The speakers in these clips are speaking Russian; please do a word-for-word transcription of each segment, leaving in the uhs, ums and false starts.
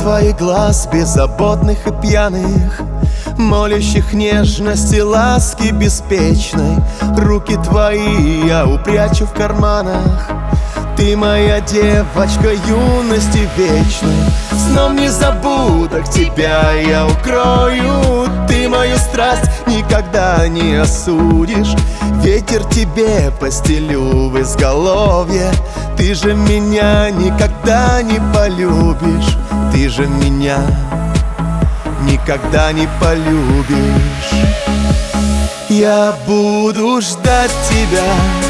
твоих глаз, беззаботных и пьяных, молящих нежности, ласки беспечной. Руки твои я упрячу в карманах. Ты моя девочка юности вечной. Сном незабудок тебя я укрою. Ты мою страсть никогда не осудишь. Ветер тебе постелю в изголовье. Ты же меня никогда не полюбишь. Ты же меня никогда не полюбишь. Я буду ждать тебя,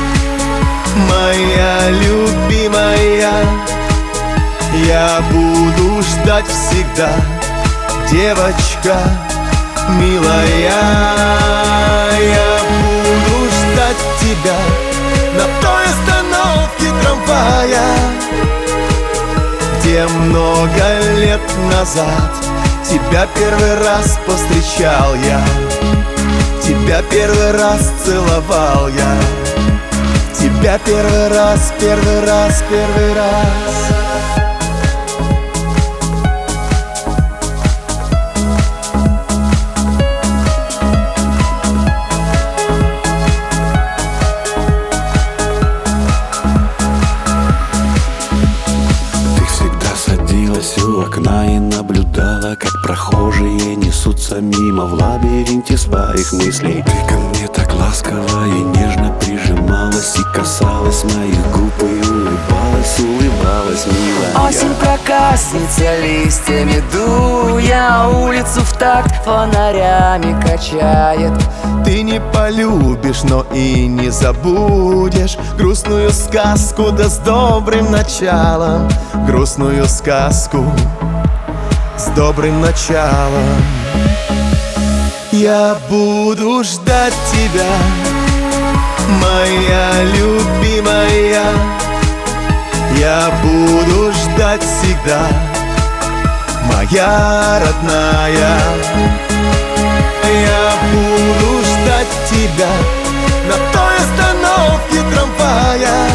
моя любимая. Я буду ждать всегда, девочка милая. Я буду ждать тебя на той остановке трамвая, где много лет назад тебя первый раз повстречал я. Тебя первый раз целовал я. Тебя первый раз, первый раз, первый раз. Ты всегда садилась у окна и наблюдала, как прохожие несутся мимо в лабиринте своих мыслей. Ты ко мне так ласково и нежно прижималась и касалась моих губ и улыбалась, улыбалась милая. Осень проказница листьями дуя, улицу в такт фонарями качает. Ты не полюбишь, но и не забудешь грустную сказку, да с добрым началом. Грустную сказку с добрым началом. Я буду ждать тебя, моя любимая. Я буду ждать всегда, моя родная. Я буду ждать тебя на той остановке трамвая,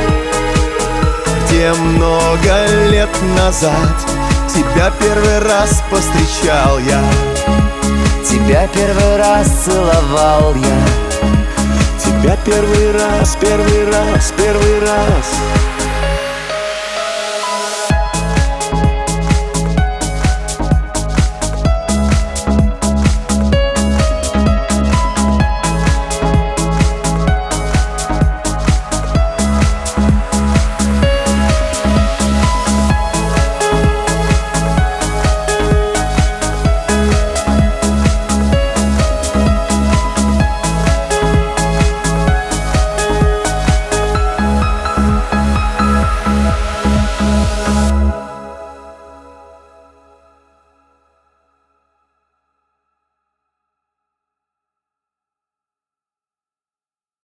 где много лет назад тебя первый раз повстречал я. Тебя первый раз целовал я. Тебя первый раз, первый раз, первый раз.